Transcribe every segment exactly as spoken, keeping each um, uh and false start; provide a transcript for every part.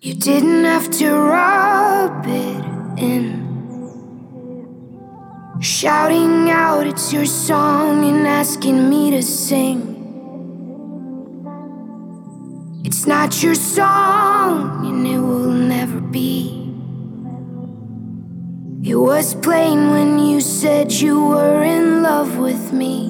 You didn't have to rub it in, shouting out it's your song and asking me to sing. It's not your song and it will never be. It was plain when you said you were in love with me.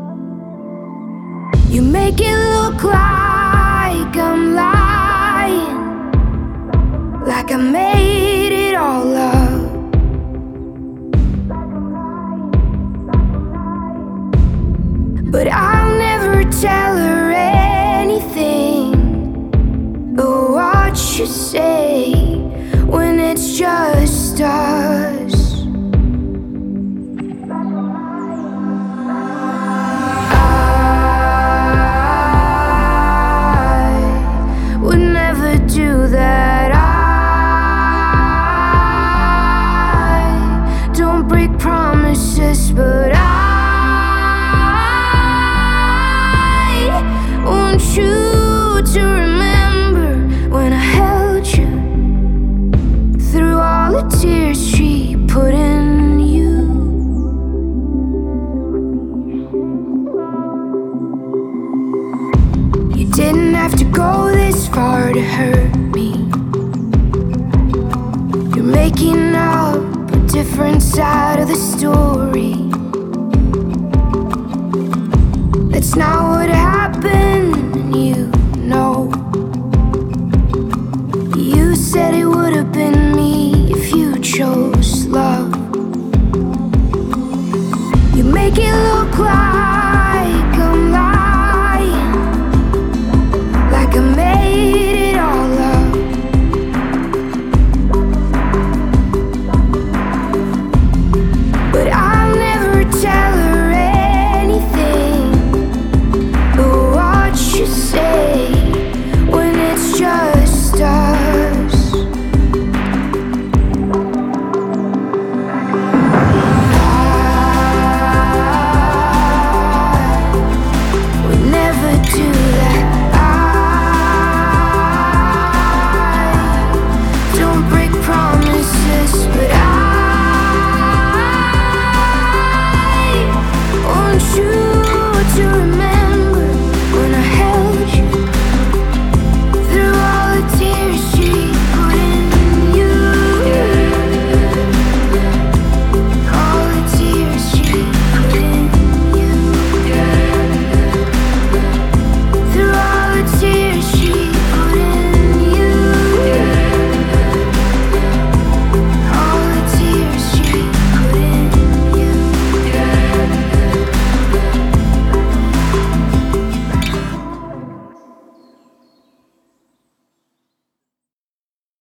You make it look like I'm lying, like I made it all up. But I'll never tell her anything but what you say when it's just us. I would never do that. I don't break promises, but I want you to remember when I held you through all the tears she put in you. You didn't have to go this far to hurt me. You're making up a different side of the story. That's not what happened, and you know. You said it would have been me if you chose love. You make it look like